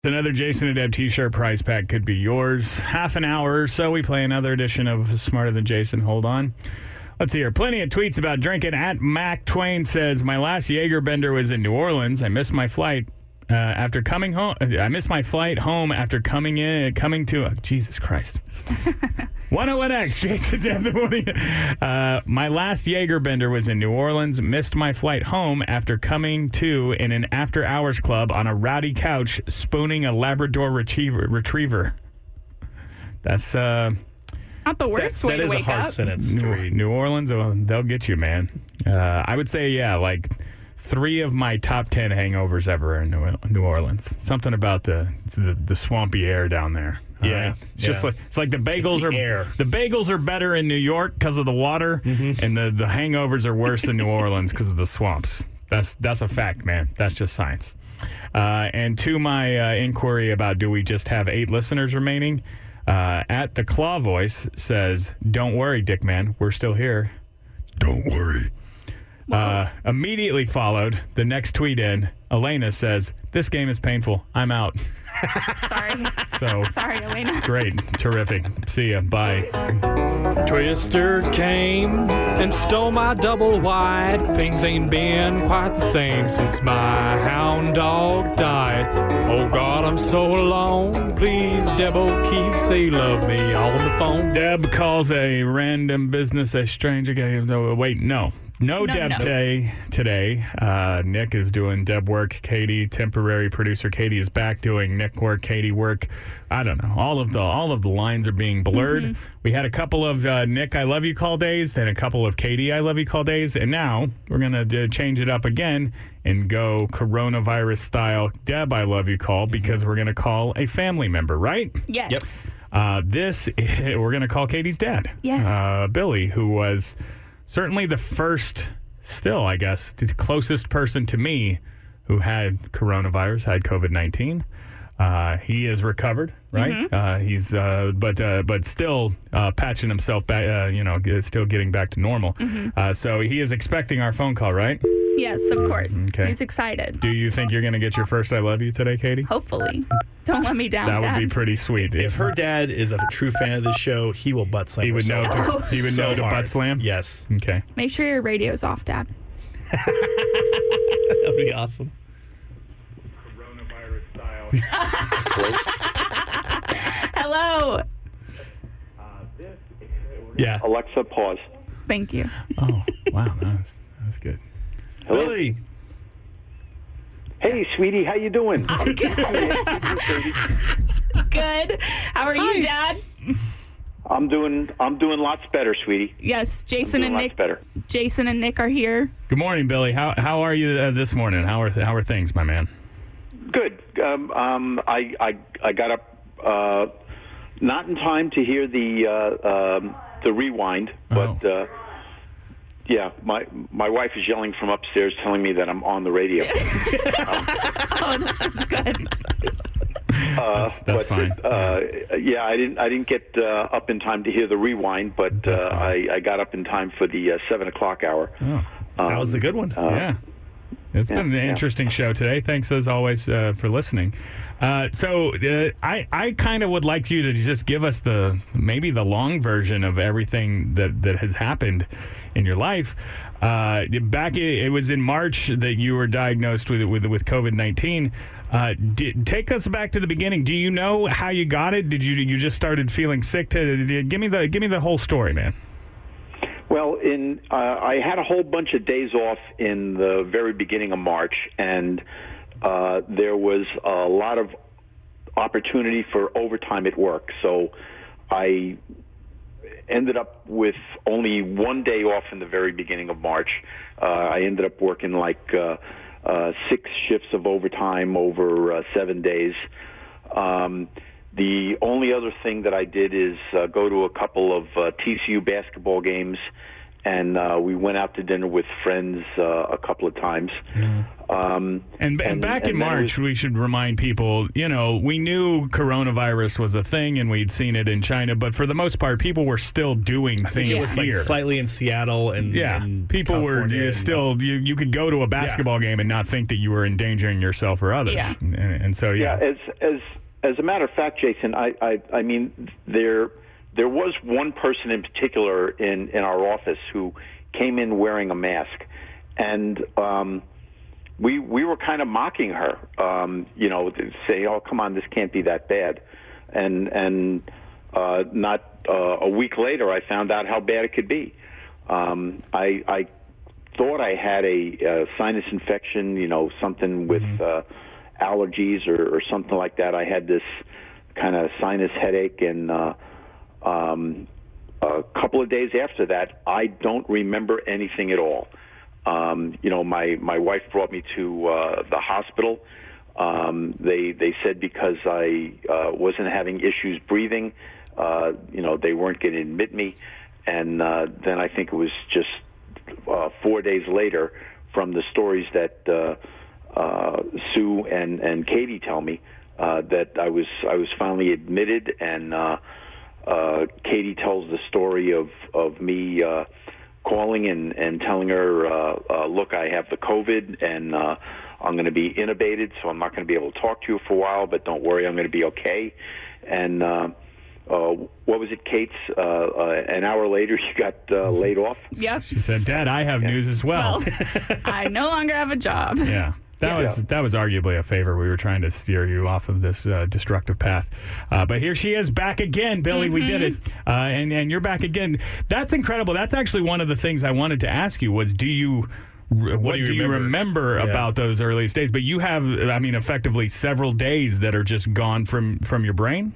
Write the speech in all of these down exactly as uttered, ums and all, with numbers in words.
Another Jason and Deb t-shirt prize pack could be yours. Half an hour or so, we play another edition of Smarter Than Jason. Hold on. Let's see here. Plenty of tweets about drinking. At Mac Twain says, my last Jaeger bender was in New Orleans. I missed my flight uh, after coming home. I missed my flight home after coming in, coming to, oh, Jesus Christ. one oh one X, Jason Deb, the morning. Uh, my last Jaeger bender was in New Orleans. Missed my flight home after coming to in an after-hours club on a rowdy couch, spooning a Labrador retriever. retriever. That's uh, not the worst that, way that to is wake a hard up. sentence. New, New Orleans, oh, they'll get you, man. Uh, I would say, yeah, like three of my top ten hangovers ever are in New, New Orleans. Something about the, the the swampy air down there. Yeah, right? It's yeah. just like it's like the bagels the are air. the bagels are better in New York because of the water, Mm-hmm. and the, the hangovers are worse in New Orleans because of the swamps. That's that's a fact, man. That's just science. Uh, and to my uh, inquiry about do we just have eight listeners remaining, uh, at the Claw Voice says, "Don't worry, Dick Man, we're still here." Don't worry. Uh, immediately followed the next tweet in. Elena says, "This game is painful. I'm out." Sorry. So Sorry, Elena. great, terrific. See ya. Bye. Twister came and stole my double wide. Things ain't been quite the same since my hound dog died. Oh God, I'm so alone. Please, Deb O'Keefe, say you love me on the phone. Deb calls a random business a stranger. No, wait, no. No, No, Deb no. day today. Uh, Nick is doing Deb work. Katie, temporary producer Katie, is back doing Nick work. Katie work. I don't know. All of the all of the lines are being blurred. Mm-hmm. We had a couple of uh, Nick I love you call days, then a couple of Katie I love you call days, and now we're gonna uh, change it up again and go coronavirus style Deb I love you call because we're gonna call a family member, right? Yes. Yep. Uh, this we're gonna call Katie's dad. Yes. Uh, Billy, who was certainly the first, still, I guess, the closest person to me who had coronavirus, had COVID nineteen. Uh, he is recovered, right? Mm-hmm. Uh, he's, uh, but uh, but still uh, patching himself back, uh, you know, g- still getting back to normal. Mm-hmm. Uh, so he is expecting our phone call, right? Yes, of course. Okay. He's excited. Do you think you're going to get your first I love you today, Katie? Hopefully. Don't let me down, That would Dad. be pretty sweet. If her dad is a true fan of this show, he will butt slam he her would so know, hard. to, he would So know to hard. butt slam. Yes. Okay. Make sure your radio's off, Dad. That would be awesome. Coronavirus style. Hello. Yeah. Alexa, pause. Thank you. Oh, wow. That's, that's good. Hello? Billy. Hey, sweetie, how you doing? Good. How are you, Dad? I'm doing. I'm doing lots better, sweetie. Yes, I'm Jason doing and lots Nick. better. Jason and Nick are here. Good morning, Billy. How how are you uh, this morning? How are how are things, my man? Good. Um, um, I, I I got up uh, not in time to hear the uh, um, the rewind, but Oh. uh, yeah, my my wife is yelling from upstairs, telling me that I'm on the radio. Oh, this is good. Uh, That's- that's but, fine. Uh, yeah, I didn't. I didn't get uh, up in time to hear the rewind, but That's uh, fine. I, I got up in time for the uh, seven o'clock hour. Oh, That was the good one. Uh, yeah. It's yeah, been an yeah. interesting show today. Thanks as always uh, for listening. Uh, so uh, I I kind of would like you to just give us the maybe the long version of everything that, that has happened in your life. Uh, back it was in March that you were diagnosed with with with COVID nineteen. Uh, did, take us back to the beginning. Do you know how you got it? Did you you just started feeling sick? To give me the give me the whole story, man. Well, in uh, I had a whole bunch of days off in the very beginning of March, and uh, there was a lot of opportunity for overtime at work. So I ended up with only one day off in the very beginning of March. Uh, I ended up working like uh, uh, six shifts of overtime over uh, seven days. Um, The only other thing that I did is uh, go to a couple of uh, T C U basketball games and uh, we went out to dinner with friends uh, a couple of times. Mm-hmm. Um, And, and back and in then it March, was- we should remind people, you know, we knew coronavirus was a thing and we'd seen it in China, but for the most part, people were still doing things It was like here. slightly in Seattle and Yeah, and people were California you and- still, you, you could go to a basketball game and not think that you were endangering yourself or others. Yeah. And, and so, yeah. Yeah, as as as a matter of fact, Jason, I I, I mean there there was one person in particular in, in our office who came in wearing a mask, and um, we we were kind of mocking her, um, you know, say, "Oh, come on, this can't be that bad," and and uh, not uh, a week later, I found out how bad it could be. Um, I I thought I had a, uh sinus infection, you know, something with uh, allergies or, or something like that. I had this kind of sinus headache, and uh, um, a couple of days after that, I don't remember anything at all. Um, you know, my, my wife brought me to uh, the hospital. Um, they they said because I uh, wasn't having issues breathing, uh, you know, they weren't going to admit me. And uh, then I think it was just uh, four days later, from the stories that uh, uh, Sue and, and Katie tell me, uh, that I was I was finally admitted, and uh, uh, Katie tells the story of of me uh, calling and, and telling her, uh, uh, look, I have the COVID, and uh, I'm going to be intubated, so I'm not going to be able to talk to you for a while, but don't worry, I'm going to be okay. And uh, uh, what was it, Kate's? Uh, uh, an hour later, you got uh, laid off. Yep. She said, Dad, I have news as well. Well, I no longer have a job. Yeah. That Yeah. was that was arguably a favor. We were trying to steer you off of this uh, destructive path, uh, but here she is back again, Billy. We did it, uh, and and you're back again. That's incredible. That's actually one of the things I wanted to ask you was, do you what, do you do you remember, remember? Yeah. about those earliest days? But you have, I mean, effectively several days that are just gone from from your brain.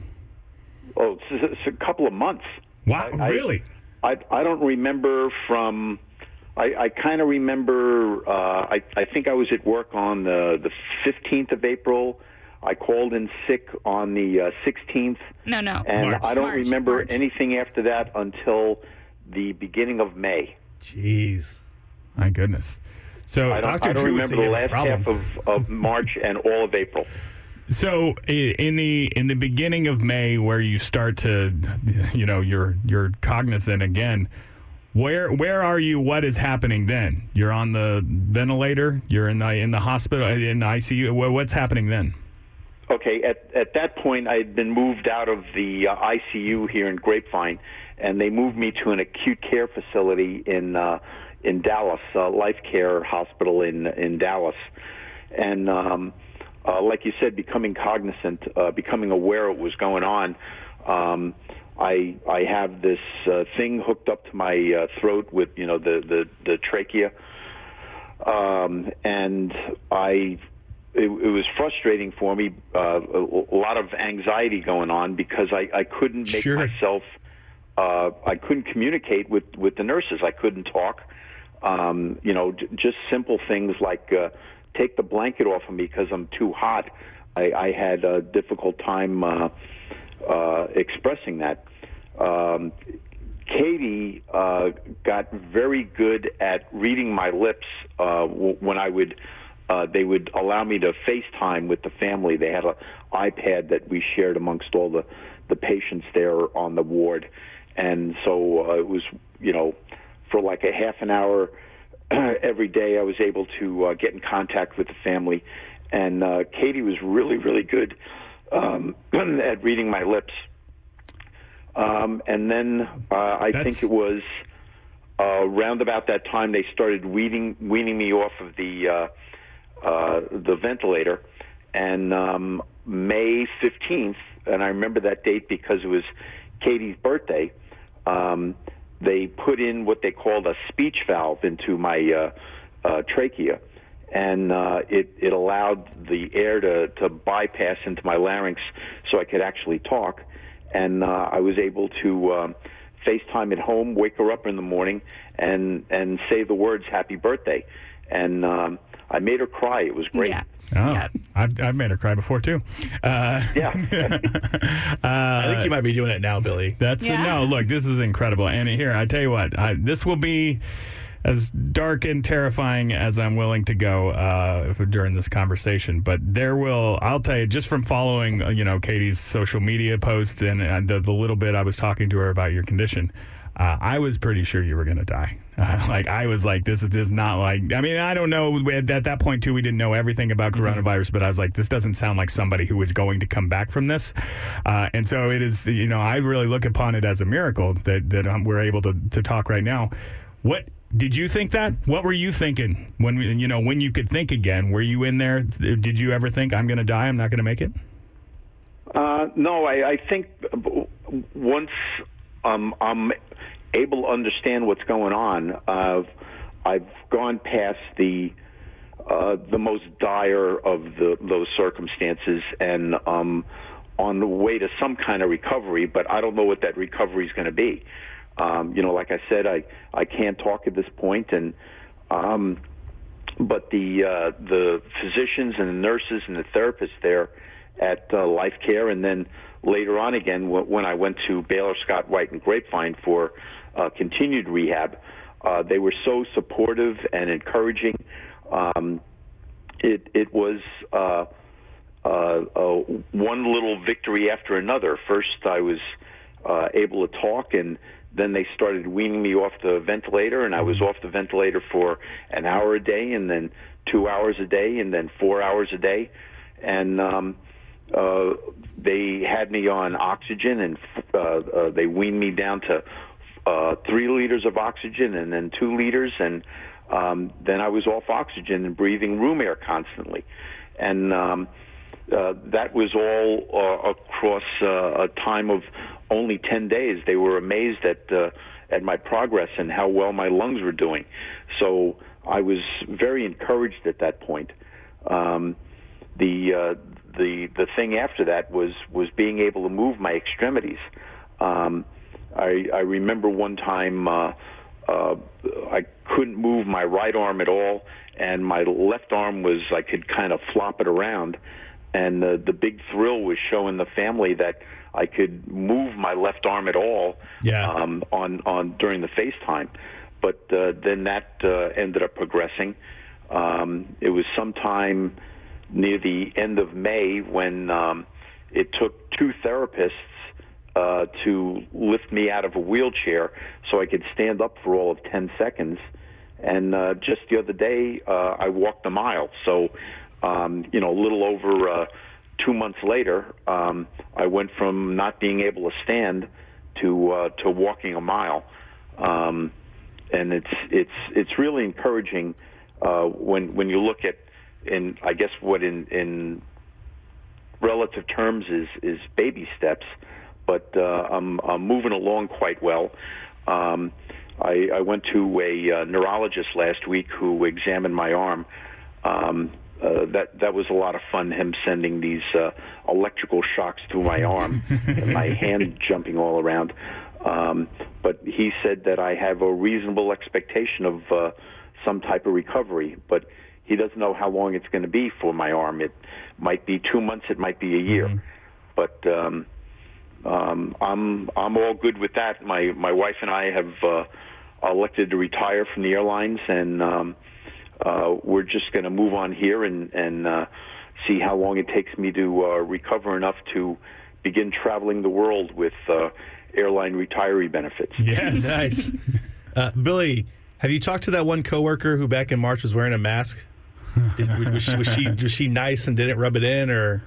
Oh, it's, it's a couple of months. Wow, I- I- really? I I don't remember from. I, I kind of remember. Uh, I I think I was at work on the the fifteenth of April. I called in sick on the uh, sixteenth, No, no. and March. I don't March, remember March. anything after that until the beginning of May. Jeez. My goodness. So I don't, Doctor I don't Drew would remember say the you last have a half problem. of, of March and all of April. So i- in the in the beginning of May, where you start to, you know, you're you're cognizant again. Where where are you? What is happening then? You're on the ventilator. You're in the in the hospital in the I C U. Wha- What's happening then? Okay, at at that point, I had been moved out of the uh, I C U here in Grapevine, and they moved me to an acute care facility in uh, in Dallas, uh, Life Care Hospital in in Dallas, and um, uh, like you said, becoming cognizant, uh, becoming aware of what was going on. Um, I I have this uh, thing hooked up to my uh, throat with you know the the, the trachea, um, and I. It, it was frustrating for me, uh, a, a lot of anxiety going on because I, I couldn't make Sure. myself, uh, I couldn't communicate with, with the nurses. I couldn't talk. Um, you know, j- just simple things like uh, take the blanket off of me because I'm too hot. I, I had a difficult time uh, uh, expressing that. Um, Katie uh, got very good at reading my lips uh, w- when I would. Uh, they would allow me to FaceTime with the family. They had an iPad that we shared amongst all the, the patients there on the ward. And so uh, it was, you know, for like a half an hour every day, I was able to uh, get in contact with the family. And uh, Katie was really, really good um, at reading my lips. Um, and then uh, I That's- think it was uh, round about that time they started weaning, weaning me off of the... Uh, Uh, the ventilator, and um, May fifteenth, and I remember that date because it was Katie's birthday, um, they put in what they called a speech valve into my uh, uh, trachea, and uh, it, it allowed the air to, to bypass into my larynx so I could actually talk, and uh, I was able to um, FaceTime at home, wake her up in the morning, and, and say the words, happy birthday. and um, I made her cry. It was great. Yeah. Oh, Yeah. I've I've made her cry before too. Uh, Yeah. I think you might be doing it now, Billy. That's Yeah. no. Look, this is incredible. And here, I tell you what, I, this will be as dark and terrifying as I'm willing to go uh, during this conversation. But there will, I'll tell you, just from following, uh, you know, Katie's social media posts and, and the, the little bit I was talking to her about your condition, uh, I was pretty sure you were going to die. Uh, like, I was like, this is, this is not like, I mean, I don't know. At, at that point, too, we didn't know everything about coronavirus, mm-hmm. but I was like, this doesn't sound like somebody who was going to come back from this. Uh, and so it is, you know, I really look upon it as a miracle that, that um, we're able to, to talk right now. What did you think that? What were you thinking when, we, you know, when you could think again? Were you in there? Did you ever think, I'm going to die, I'm not going to make it? Uh, no, I, I think once um, I'm able to understand what's going on, uh, I've gone past the uh, the most dire of the, those circumstances and um, on the way to some kind of recovery, but I don't know what that recovery is going to be. Um, you know, like I said, I, I can't talk at this point, and um, but the uh, the physicians and the nurses and the therapists there at uh, Life Care, and then later on again when I went to Baylor Scott White and Grapevine for uh, continued rehab, uh, they were so supportive and encouraging. Um, it it was uh, uh, uh, one little victory after another. First, I was uh, able to talk, and then they started weaning me off the ventilator, and I was off the ventilator for an hour a day, and then two hours a day, and then four hours a day. And um, uh, they had me on oxygen, and uh, uh, they weaned me down to uh, three liters of oxygen and then two liters, and um, then I was off oxygen and breathing room air constantly. And um, uh, that was all uh, across uh, a time of only ten days. They were amazed at uh, at my progress and how well my lungs were doing. So I was very encouraged at that point. Um, the uh, the the thing after that was was being able to move my extremities. Um, I, I remember one time uh, uh, I couldn't move my right arm at all, and my left arm was I could kind of flop it around. And the, the big thrill was showing the family that I could move my left arm at all yeah. um, on on during the FaceTime. But uh, then that uh, ended up progressing. Um, it was sometime near the end of May when um, it took two therapists uh, to lift me out of a wheelchair so I could stand up for all of ten seconds. And uh, just the other day, uh, I walked a mile. So, um, you know, a little over uh, two months later, um, I went from not being able to stand to uh, to walking a mile. Um, and it's it's it's really encouraging uh, when when you look at, in I guess what in in relative terms is is baby steps, but uh, I'm, I'm moving along quite well. Um, I, I went to a uh, neurologist last week who examined my arm. Um, uh, that that was a lot of fun. Him sending these uh, electrical shocks through my arm and my hand jumping all around. Um, but he said that I have a reasonable expectation of uh, some type of recovery. But he doesn't know how long it's going to be for my arm. It might be two months. It might be a year. Mm-hmm. But um, um, I'm I'm all good with that. My my wife and I have uh, elected to retire from the airlines, and um, uh, we're just going to move on here and and uh, see how long it takes me to uh, recover enough to begin traveling the world with uh, airline retiree benefits. Yes, nice. Uh, Billy, have you talked to that one coworker who back in March was wearing a mask? Did, was, she, was she was she nice and didn't rub it in, or?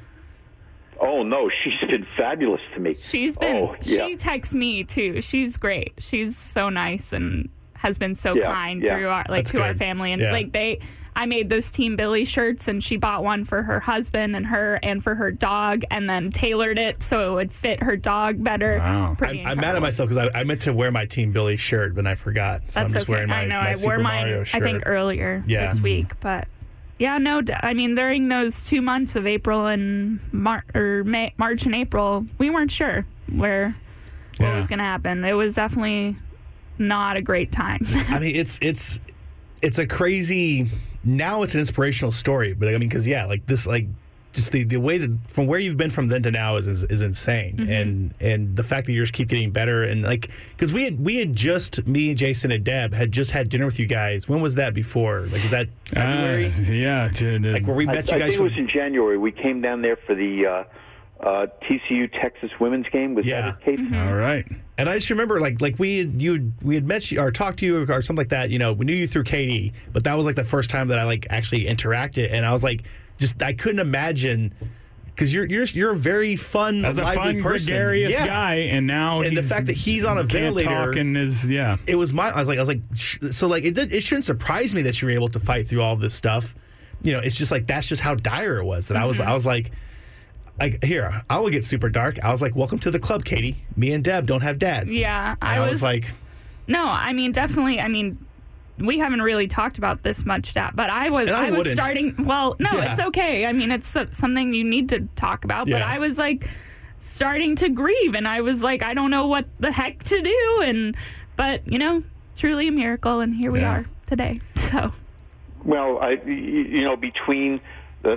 Oh no, she's been fabulous to me. She's been. Oh, yeah. She texts me too. She's great. She's so nice and has been so yeah, kind yeah. through our like That's to good. our family, and yeah. like they. I made those Team Billy shirts, and she bought one for her husband and her and for her dog, and then tailored it so it would fit her dog better. Wow. Pretty I'm, I'm mad at incredible. myself because I, I meant to wear my Team Billy shirt, but I forgot. So That's I'm just okay. wearing my, I know. my I Super wore mine. Mario I shirt. think earlier Yeah. this week, but yeah, no. d- I mean, during those two months of April and Mar- or May, March and April, we weren't sure where what Yeah. was going to happen. It was definitely not a great time. I mean, it's it's it's a crazy. Now it's an inspirational story, but I mean, because yeah, like this, like just the, the way that from where you've been from then to now is is, is insane, mm-hmm. and and the fact that you just keep getting better, and like because we had we had just me, Jason, and Deb had just had dinner with you guys. When was that before? Like, is that February? Uh, yeah, to, to, like where we met I, you guys. I think from, it was in January. We came down there for the uh, uh, T C U Texas women's game. Was yeah. that it, Kate? Mm-hmm. All right. And I just remember, like, like we had, you we had met you or talked to you or something like that. You know, we knew you through Katie, but that was like the first time that I like actually interacted, and I was like, just I couldn't imagine because you're you're you're a very fun, as a lively fun, person. gregarious yeah. guy, and now and the he's, fact that he's on a can't ventilator talk and is yeah. It was my. I was like, I was like, sh- so like it did, it shouldn't surprise me that you were able to fight through all this stuff. You know, it's just like that's just how dire it was. That mm-hmm. I was I was like. Like here, I will get super dark. I was like, "Welcome to the club, Katie. Me and Deb don't have dads." Yeah, and I, I was, was like, "No, I mean, definitely. I mean, we haven't really talked about this much, Dad. But I was, And I I, was wouldn't. starting. Well, no, Yeah. it's okay. I mean, it's uh, something you need to talk about. But Yeah. I was like starting to grieve, and I was like, I don't know what the heck to do. And but you know, truly a miracle, and here we Yeah. are today. So, Well, I, you know, between the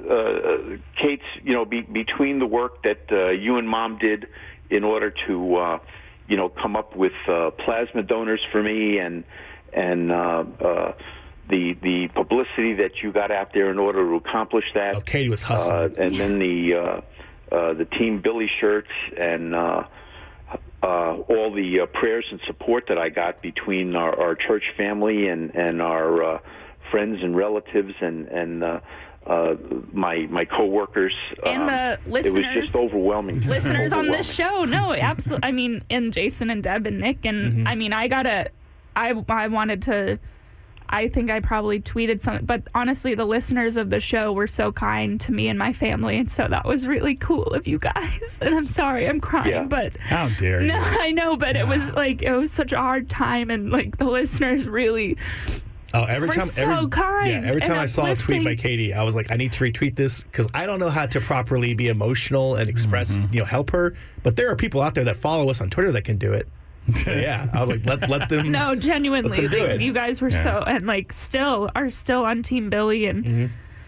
uh, Kate's, you know, be, between the work that uh, you and Mom did in order to, uh, you know, come up with uh, plasma donors for me, and and uh, uh, the the publicity that you got out there in order to accomplish that. "Oh, Katie was hustling." Uh, and then the uh, uh, the Team Billy shirts and uh, uh, all the uh, prayers and support that I got between our, our church family and and our uh, friends and relatives and and uh, uh, my my coworkers. and the um, listeners, it was just overwhelming. listeners on Overwhelming. this show, no, absolutely. I mean, and Jason and Deb and Nick, and Mm-hmm. I mean, I gotta, I I wanted to. I think I probably tweeted something, but honestly, the listeners of the show were so kind to me and my family, and so that was really cool of you guys. And I'm sorry, I'm crying, Yeah. but How dare you? no, I know, but it was like it was such a hard time, and like the listeners really. Oh, every We're time, so every, kind yeah, every and time I saw a tweet uplifting. by Katie, I was like, I need to retweet this because I don't know how to properly be emotional and express, Mm-hmm. you know, help her. But there are people out there that follow us on Twitter that can do it. So, yeah, I was like, let let them. No, genuinely, Let them do like, it. you guys were Yeah. so and like still are still on Team Billy, and Mm-hmm.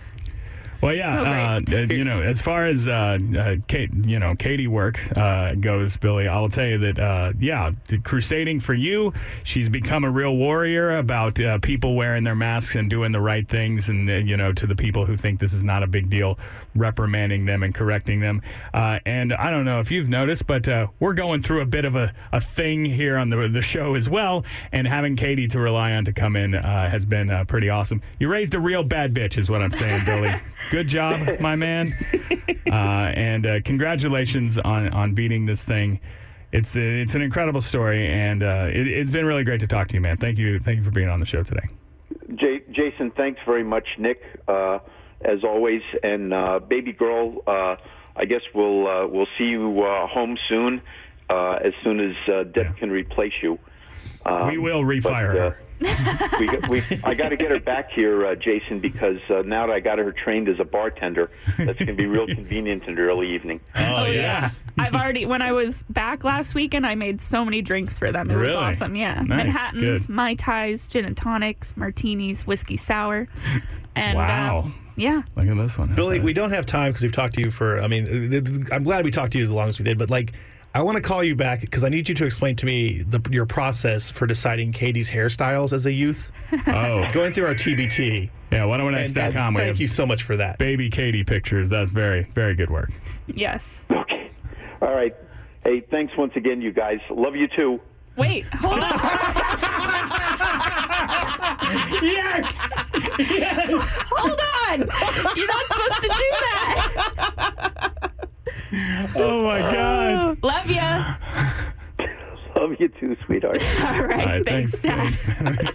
Well, yeah, So uh, uh, you know, as far as uh, uh, Kate, you know, Katie work uh, goes, Billy, I'll tell you that, uh, yeah, the crusading for you. She's become a real warrior about uh, people wearing their masks and doing the right things, and uh, you know, to the people who think this is not a big deal, reprimanding them and correcting them. Uh, and I don't know if you've noticed, but uh, we're going through a bit of a, a thing here on the the show as well, and having Katie to rely on to come in uh, has been uh, pretty awesome. You raised a real bad bitch, is what I'm saying, Billy. Good job, my man. Uh, and uh, congratulations on, on beating this thing. It's it's an incredible story, and uh, it, it's been really great to talk to you, man. Thank you, thank you for being on the show today. J- Jason, thanks very much, Nick, uh, as always. And uh, baby girl, uh, I guess we'll uh, we'll see you uh, home soon, uh, as soon as uh, Deb Yeah. can replace you. Um, We will refire but, uh, her. we, got- we, I got to get her back here, uh, Jason, because uh, now that I got her trained as a bartender, that's going to be real convenient in the early evening. Oh, oh yes. yeah, I've already when I was back last weekend, I made so many drinks for them. It Really? was awesome. Yeah, Nice, Manhattans, good. Mai Tais, gin and tonics, martinis, whiskey sour, and Wow. um, yeah. Look at this one. Billy, we don't have time because we've talked to you for, I mean, I'm glad we talked to you as long as we did, but like, I want to call you back because I need you to explain to me the, your process for deciding Katie's hairstyles as a youth. Oh, Going through our T B T. yeah. one oh one X And, dot com. uh, We thank have you so much for that. baby Katie pictures. That's very, very good work. Yes. Okay. All right. Hey, thanks once again, you guys. Love you, too. Wait, hold on. Yes. Hold on. You're not supposed to do that. Oh my God. Love ya. Love you, too, sweetheart. All right. All right, thanks, thanks, Dad.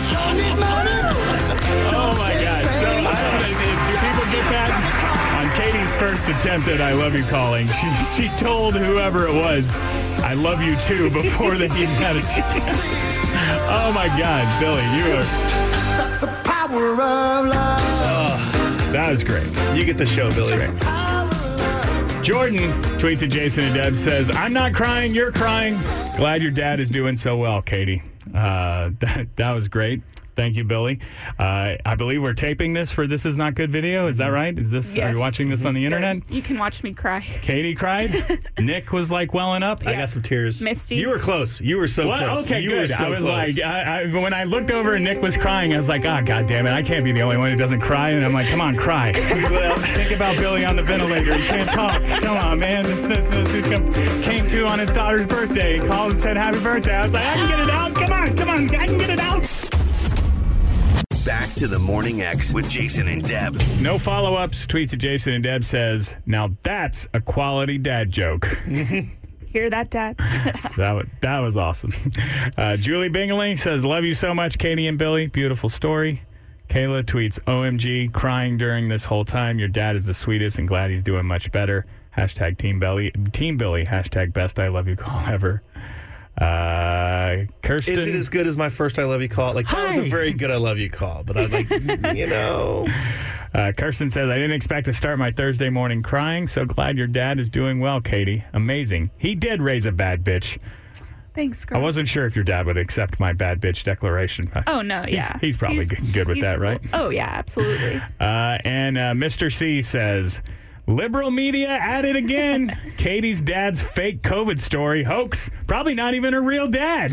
Oh my God! So I don't know, do people get that? On Katie's first attempt at "I love you" calling, she she told whoever it was, "I love you too" before they even had a chance. Oh my God, Billy, you are. That's the power of love. That was great. You get the show, Billy. Jordan tweets at Jason and Deb, says, "I'm not crying, you're crying. Glad your dad is doing so well, Katie." Uh, that, that was great. Thank you, Billy. Uh, I believe we're taping this for This Is Not Good video. Is that right? Is this? Are Yes. you watching this on the internet? You can watch me cry. Katie cried. Nick was like welling up. I got some tears. Misty. You were close. You were so What? close. Okay, you good. Were so I was close. like, I, I, when I looked over and Nick was crying, I was like, oh, God damn it, I can't be the only one who doesn't cry. And I'm like, come on, cry. Well, think about Billy on the ventilator. He can't talk. Come on, man. This, this, this, this came to on his daughter's birthday. He called and said, happy birthday. I was like, I can get it out. Come on, come on. I can get it out. Back to the Morning X with Jason and Deb. No follow-ups. Tweets at Jason and Deb says, now that's a quality dad joke. Hear that, Dad? That was, that was awesome. Uh, Julie Bingley says, love you so much, Katie and Billy. Beautiful story. Kayla tweets, O M G, crying during this whole time. Your dad is the sweetest and glad he's doing much better. Hashtag Team Billy. Team Billy. Hashtag best I love you call ever. Uh, Kirsten. Is it as good as my first I love you call? Like, that was a Hi. very good I love you call, but I'm like, you know. Uh, Kirsten says, I didn't expect to start my Thursday morning crying. So glad your dad is doing well, Katie. Amazing. He did raise a bad bitch. Thanks, girl. I wasn't sure if your dad would accept my bad bitch declaration. Oh, no, He's- yeah. he's probably good- good with he's that, cool. right? Oh, yeah, absolutely. Uh, and uh, Mister C says, liberal media at it again. Katie's dad's fake COVID story, hoax. Probably not even a real dad.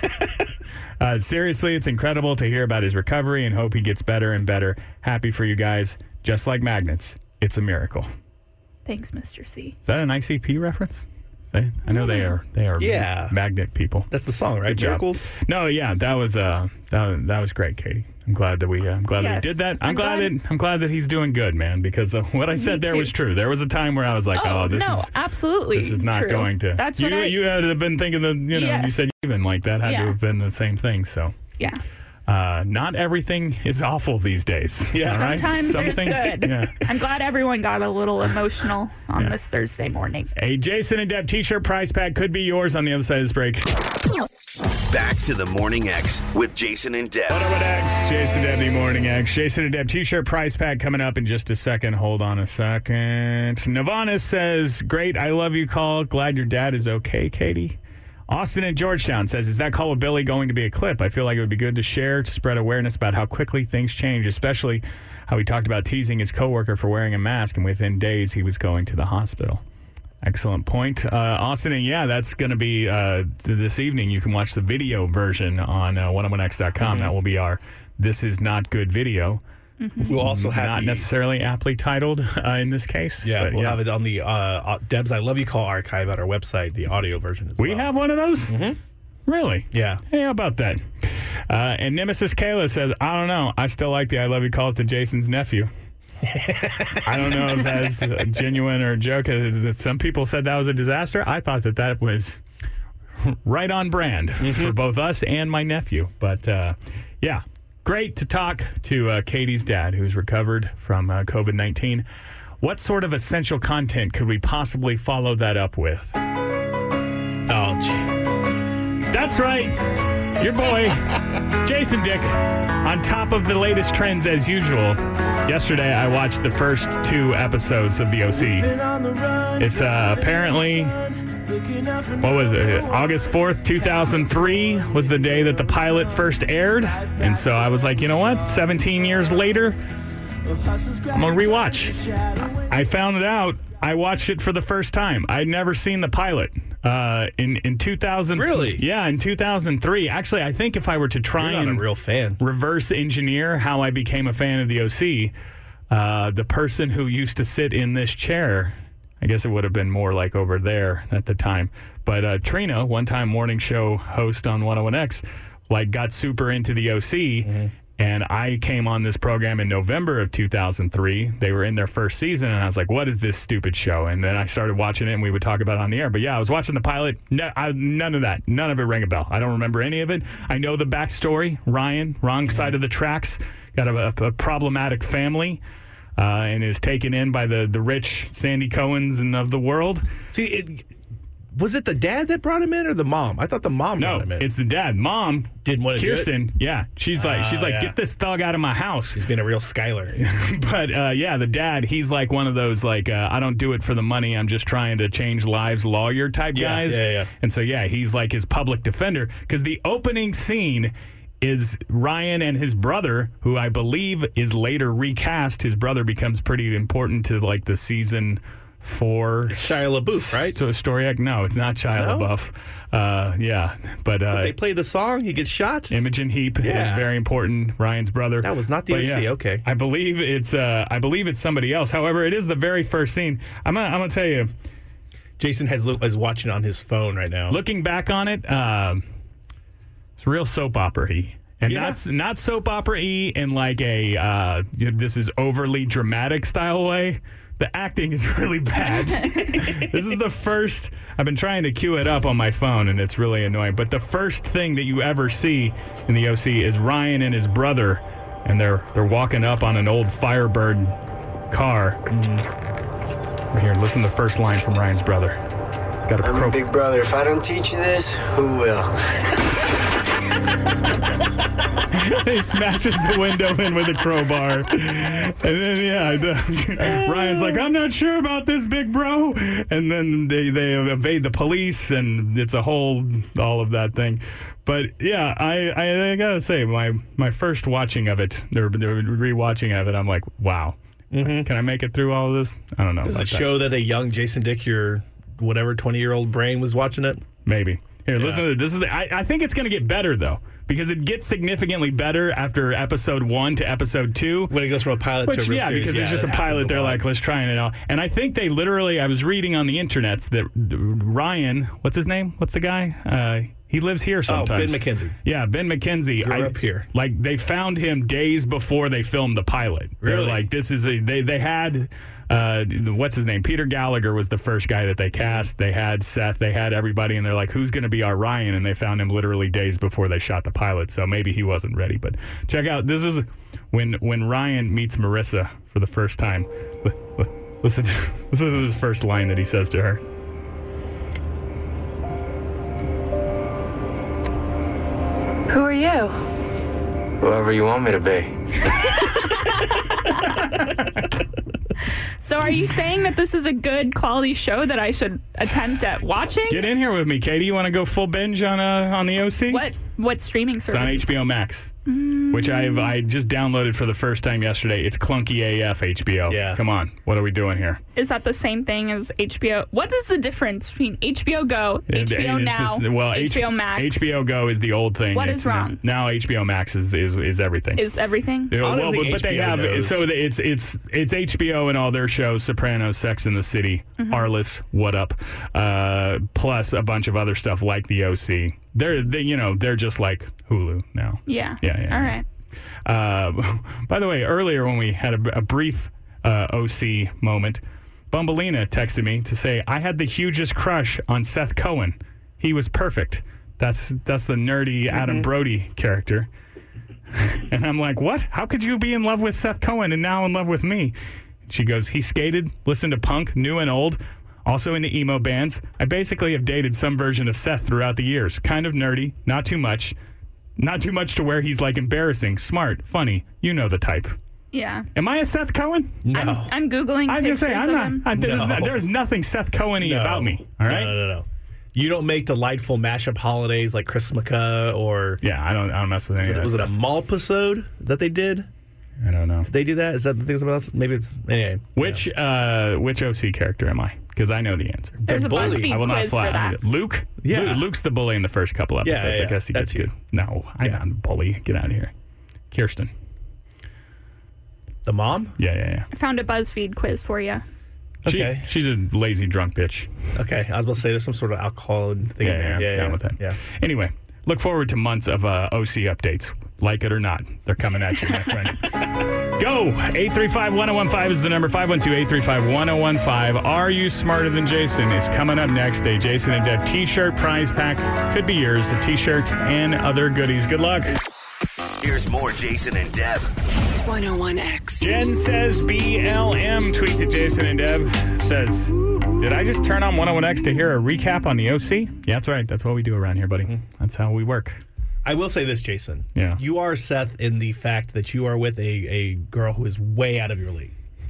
uh, seriously, it's incredible to hear about his recovery and hope he gets better and better. Happy for you guys. Just like magnets, it's a miracle. Thanks, Mister C. Is that an I C P reference? They, I know they are. They are Yeah. magnet people. That's the song, right? Good job. Miracles? No, yeah, that was uh, that, that was great, Katie. I'm glad that we, uh, I'm glad that Yes. we did that. I'm, I'm glad, glad- that I'm glad that he's doing good, man. Because uh, what I said Me there too. was true. There was a time where I was like, oh, Oh, this no, is absolutely. this is not true. going to. That's you. what I. You had to have been thinking that you know you Yes. said even like that had to Yeah. have been the same thing. So yeah. uh, not everything is awful these days. Yeah. all right? Sometimes Some there's things- good. Yeah. I'm glad everyone got a little emotional on Yeah. this Thursday morning. A Jason and Deb T-shirt prize pack could be yours on the other side of this break. Back to the Morning X with Jason and Deb. What up with X? Jason Deb, the Morning X. Jason and Deb T-shirt prize pack coming up in just a second. Hold on a second. Navanas says, great, I love you call. Glad your dad is okay, Katie. Austin in Georgetown says, is that call with Billy going to be a clip? I feel like it would be good to share to spread awareness about how quickly things change, especially how he talked about teasing his coworker for wearing a mask, and within days he was going to the hospital. Excellent point. Uh, Austin, and yeah, that's going to be uh, th- this evening. You can watch the video version on uh, one oh one x dot com. Mm-hmm. That will be our This Is Not Good video. We'll also have Not the, necessarily aptly titled uh, in this case. Yeah, but we'll yeah. have it on the uh, uh, Deb's I Love You Call archive at our website, the audio version as We well. have one of those? Mm-hmm. Really? Yeah. Hey, how about that? Uh, and Nemesis Kayla says, I don't know. I still like the I love you calls to Jason's nephew. I don't know if that's uh, genuine or a joke. Uh, Some people said that was a disaster. I thought that that was right on brand for both us and my nephew. But uh, yeah, great to talk to uh, Katie's dad, who's recovered from uh, COVID nineteen. What sort of essential content could we possibly follow that up with? Oh, gee. That's right. Your boy, Jason Dick, on top of the latest trends as usual. Yesterday, I watched the first two episodes of The O C. It's uh, apparently, what was it? August fourth, two thousand three was the day that the pilot first aired. And so I was like, you know what? seventeen years later, I'm going to rewatch. I found it out. I watched it for the first time. I'd never seen the pilot. Uh, in, in two thousand. Really? Yeah, in two thousand three. Actually, I think if I were to try You're not and a real fan. reverse engineer how I became a fan of the O C, uh, the person who used to sit in this chair, I guess it would have been more like over there at the time. But uh, Trina, one-time morning show host on one oh one X, like got super into the O C. Mm-hmm. And I came on this program in November of two thousand three. They were in their first season, and I was like, what is this stupid show? And then I started watching it, and we would talk about it on the air. But yeah, I was watching the pilot. No, I, none of that. None of it rang a bell. I don't remember any of it. I know the backstory. Ryan, wrong side of the tracks, got a, a, a problematic family, uh, and is taken in by the, the rich Sandy Cohens and of the world. See, it, was it the dad that brought him in or the mom? I thought the mom No, brought him in. it's the dad. Mom, Didn't want to do it? Kirsten, yeah. She's like, she's Ah, like, yeah. get this thug out of my house. He's been a real Skyler. But uh, yeah, the dad, he's like one of those like uh, I don't do it for the money. I'm just trying to change lives lawyer type Yeah, guys. yeah, yeah. And so yeah, he's like his public defender because the opening scene is Ryan and his brother, who I believe is later recast. His brother becomes pretty important to like the season four. Shia LaBeouf, right? So story act. No, it's not Shia No? LaBeouf. Uh, yeah, but, uh, But they play the song, he gets shot. Imogen Heap Yeah. is very important. Ryan's brother. That was not the But O C. yeah, Okay. I believe it's. Uh, I believe it's somebody else. However, it is the very first scene. I'm. Gonna, I'm gonna tell you. Jason has is watching on his phone right now. Looking back on it, um, it's real soap opera-y. And Yeah. not, not soap opera-y in like a, uh, you know, this is overly dramatic style way. The acting is really bad. This is the first, I've been trying to cue it up on my phone, and it's really annoying. But the first thing that you ever see in the O C is Ryan and his brother, and they're they're walking up on an old Firebird car. Mm. Here, listen to the first line from Ryan's brother. He's got a I'm croak. a big brother. If I don't teach you this, who will? He smashes the window in with a crowbar. And then, yeah, the, Ryan's like, I'm not sure about this, big bro. And then they, they evade the police, and it's a whole, all of that thing. But, yeah, I, I, I got to say, my, my first watching of it, or the rewatching of it, I'm like, wow. Mm-hmm. Can I make it through all of this? I don't know. Does about it that. show that a young Jason Dick, your whatever twenty-year-old brain was watching it? Maybe. Here, Yeah. listen to this. Is the, I, I think it's going to get better, though, because it gets significantly better after episode one to episode two. When it goes from a pilot Which, to a real yeah, series, because it's just a it happens pilot. They're lot. like, let's try it out. And I think they literally, I was reading on the internet that Ryan, what's his name? What's the guy? Uh, he lives here sometimes. Ben McKenzie. Yeah, Ben McKenzie. Grew up here. Like, they found him days before they filmed the pilot. They're Really? like, this is a, they, they had, uh, what's his name? Peter Gallagher was the first guy that they cast. They had Seth, they had everybody, and they're like, who's going to be our Ryan? And they found him literally days before they shot the pilot. So maybe he wasn't ready. But check out, this is when when Ryan meets Marissa for the first time. Li- li- Listen, listen to this first line that he says to her. Who are you? Whoever you want me to be. So are you saying that this is a good quality show that I should attempt at watching? Get in here with me, Katie. You want to go full binge on uh, on the O C? What what streaming service? It's on H B O Max, which I've I just downloaded for the first time yesterday. It's clunky A F H B O. Yeah. Come on, what are we doing here? Is that the same thing as H B O? What is the difference between H B O Go, It- H B O it's Now, just- well, H B O Max? H B O Go is the old thing. What It's is wrong? Now, now H B O Max is is, is everything. Is everything? Yeah, I don't well, think but, but they H B O have knows. so it's it's it's H B O and all their shows: Sopranos, Sex and the City, Mm-hmm. Arliss, What Up, uh, plus a bunch of other stuff like the O C. They're they, you know they're just like Hulu now. Yeah. Yeah, yeah, All yeah. right. Uh, by the way, earlier when we had a, a brief uh, O C moment, Bumbleina texted me to say I had the hugest crush on Seth Cohen. He was perfect. That's that's the nerdy Adam Brody character. And I'm like, what? How could you be in love with Seth Cohen and now in love with me? She goes, he skated, listened to punk, new and old, also into emo bands. I basically have dated some version of Seth throughout the years. Kind of nerdy, not too much. Not too much to where he's like embarrassing, smart, funny. You know the type. Yeah. Am I a Seth Cohen? No. I'm, I'm Googling I was going to pictures say, I'm of not. him. I, there's, No. no- there's nothing Seth Cohen-y No. about me. All right? No, no, no, no. You don't make delightful mashup holidays like Christmaka or Yeah, I don't I don't mess with any was it, of that was it a stuff. Malpisode that they did? I don't know. Did they do that? Is that the thing something else? Maybe it's anyway. Which uh, which O C character am I? Because I know the answer. There's a bully. I will BuzzFeed not quiz fly. for that. Luke? Yeah. Lu- Luke's the bully in the first couple episodes. Yeah, yeah, I guess he that's gets you. good. No, I'm Yeah. not a bully. Get out of here. Kirsten. The mom? Yeah, yeah, yeah. I found a BuzzFeed quiz for you. She, Okay. she's a lazy drunk bitch. Okay, I was about to say there's some sort of alcohol thing Yeah, in there. yeah, Yeah, down yeah, with that. Yeah. Anyway, look forward to months of uh, O C updates. Like it or not, they're coming at you, my friend. Go! eight three five, one oh one five is the number. five one two, eight three five, one oh one five. Are You Smarter Than Jason is coming up next. A Jason and Deb t-shirt prize pack could be yours. A t-shirt and other goodies. Good luck. Here's more Jason and Deb. one oh one X. Jen says B L M tweets at Jason and Deb. Says, did I just turn on one oh one X to hear a recap on the O C? Yeah, that's right. That's what we do around here, buddy. That's how we work. I will say this, Jason. Yeah. You are Seth in the fact that you are with a, a girl who is way out of your league.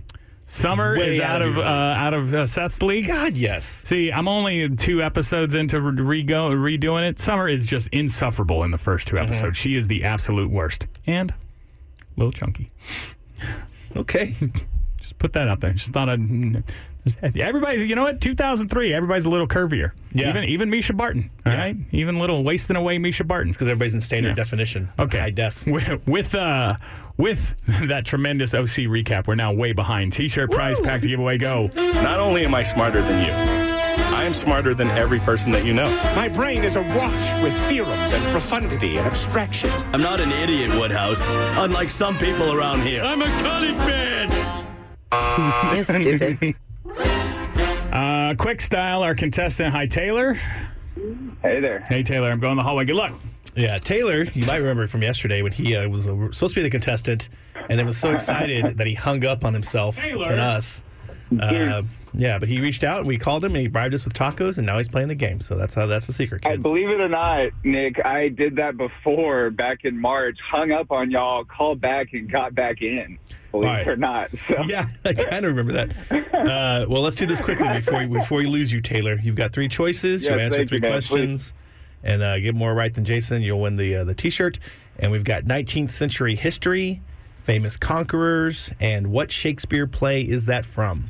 Summer Way is out out of of your uh, out of uh, Seth's league. God, yes. See, I'm only two episodes into re- go redoing it. Summer is just insufferable in the first two episodes. She is the absolute worst, and a little chunky. Okay. Just put that out there. Just thought I'd. Everybody's, you know what? two thousand three. Everybody's a little curvier. Yeah. Even even Misha Barton. All Yeah. right. Even little wasting away Misha Barton. Because everybody's in standard Yeah. definition. Okay. High def. With with, uh, with that tremendous O C recap, we're now way behind. T-shirt prize pack to give away. Go. Not only am I smarter than you, I am smarter than every person that you know. My brain is awash with theorems and profundity and abstractions. I'm not an idiot, Woodhouse, unlike some people around here. I'm a college man. You're stupid. Uh, quick style, our contestant. Hi, Taylor. Hey there. Hey, Taylor. I'm going the hallway. Good luck. Yeah, Taylor, you might remember from yesterday when he uh, was uh, supposed to be the contestant and then was so excited that he hung up on himself Taylor. and us. Uh, yeah, but he reached out and we called him and he bribed us with tacos and now he's playing the game. So that's how that's the secret, kids. I believe it or not, Nick, I did that before back in March, hung up on y'all, called back, and got back in. Believe All right. it or not. So. Yeah, I kind of remember that. Uh, well, let's do this quickly before we, before we lose you, Taylor. You've got three choices. Yes, you answer thank three you, man. questions and uh, get more right than Jason. You'll win the uh, the T-shirt. And we've got nineteenth century history, famous conquerors, and what Shakespeare play is that from?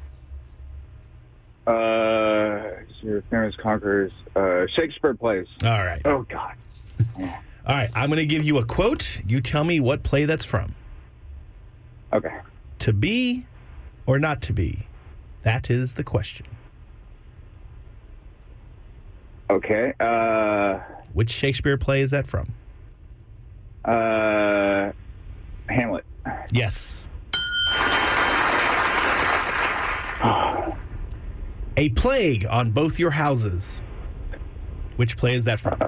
Uh, your famous conquerors, uh, Shakespeare plays. All right. Oh, God. All right, I'm going to give you a quote. You tell me what play that's from. Okay. To be or not to be? That is the question. Okay. Uh, Which Shakespeare play is that from? uh, Hamlet. Yes. A plague on both your houses. Which play is that from?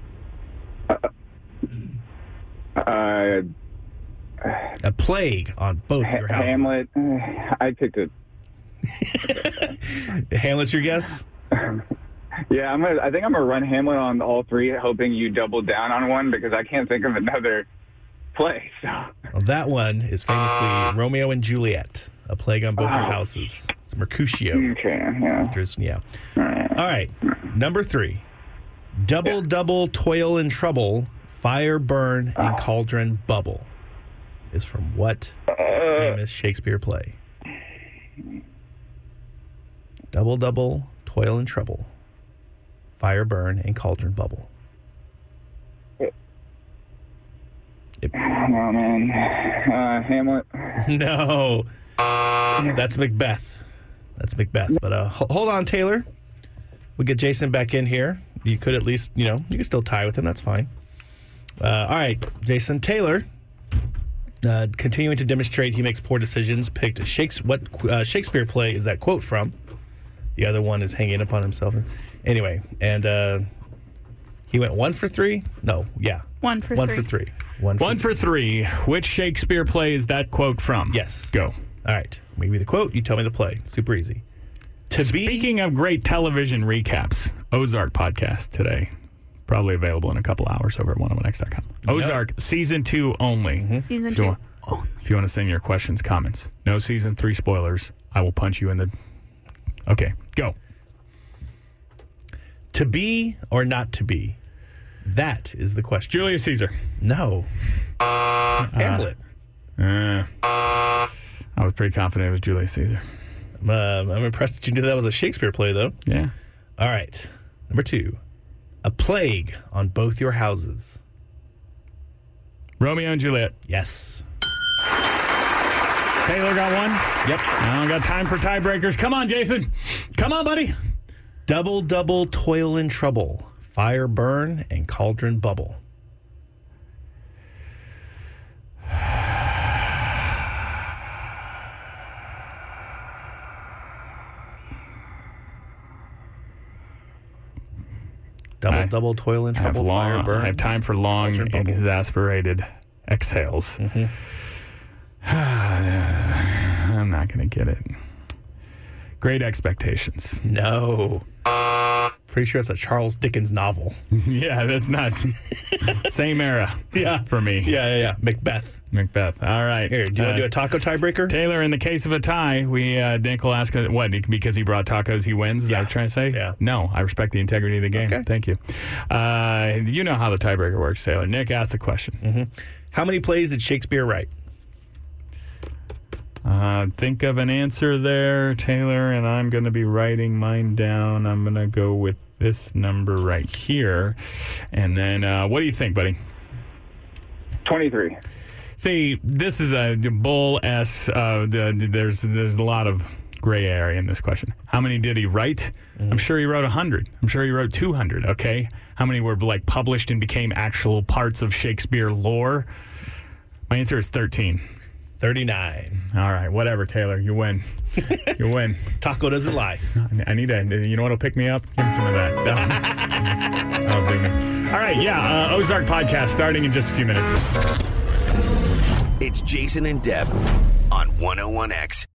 Uh, A plague on both your houses. Hamlet. I picked it. Hamlet's your guess? Yeah, I'm gonna, I think I'm going to run Hamlet on all three, hoping you double down on one because I can't think of another play. So. Well, that one is famously Romeo and Juliet. A plague on both your Oh. houses. It's Mercutio. Okay, yeah. There's- yeah. All right. All right. Number three. Double, double, toil and trouble, fire, burn, and cauldron bubble is from what famous Shakespeare play? Double, double, toil and trouble, fire, burn, and cauldron bubble. Yep. Oh, man. Uh, Hamlet. No. That's Macbeth. That's Macbeth. But uh, ho- hold on, Taylor. We'll get Jason back in here. You could at least, you know, you can still tie with him. That's fine. Uh, all right, Jason. Taylor, uh, continuing to demonstrate he makes poor decisions, picked Shakespeare. What uh, Shakespeare play is that quote from? The other one is hanging upon himself. Anyway, and uh, he went one for three? No, yeah. One for one three. for three. One for One for three. Which Shakespeare play is that quote from? Yes. Go. All right. Maybe the quote, you tell me the play. Super easy. To Speaking of great television recaps, Ozark podcast today. Probably available in a couple hours over at one oh one x dot com. Ozark, season two only. Season If you, two. want, if you want to send your questions, comments. No season three spoilers. I will punch you in the... Okay, go. To be or not to be? That is the question. Julius Caesar. No. Hamlet. Uh, I was pretty confident it was Julius Caesar. Um, I'm impressed that you knew that was a Shakespeare play, though. Yeah. All right. Number two. A plague on both your houses. Romeo and Juliet. Yes. Taylor got one. Yep. I don't got time for tiebreakers. Come on, Jason. Come on, buddy. Double, double, toil and trouble. Fire, burn, and cauldron bubble. Double, I- double, toil and I have, trouble. long, Fire, burn. I have time for long, cauldron bubble. exasperated exhales. Mm-hmm. I'm not going to get it. Great Expectations. No. Pretty sure it's a Charles Dickens novel. Yeah, that's not same era. Yeah. For me. Yeah, yeah, yeah. Macbeth. Macbeth. All right. Here, do you uh, want to do a taco tiebreaker? Taylor, in the case of a tie, we uh, Nick will ask uh, what because he brought tacos, he wins. Is yeah. that what you're trying to say? Yeah. No, I respect the integrity of the game. Okay. Thank you. Uh, you know how the tiebreaker works, Taylor. Nick asked the question. Mm-hmm. How many plays did Shakespeare write? Uh, think of an answer there, Taylor, and I'm going to be writing mine down. I'm going to go with this number right here. And then, uh, what do you think, buddy? twenty-three. See, this is a bull S. Uh, the, there's there's a lot of gray area in this question. How many did he write? Mm. I'm sure he wrote one hundred. I'm sure he wrote two hundred, okay? How many were, like, published and became actual parts of Shakespeare lore? My answer is thirteen. thirty-nine. All right, whatever, Taylor. You win. You win. Taco doesn't lie. I need a, you know what'll pick me up? Give me some of that. That'll, that'll do me. All right, yeah, uh, Ozark Podcast starting in just a few minutes. It's Jason and Deb on one oh one X.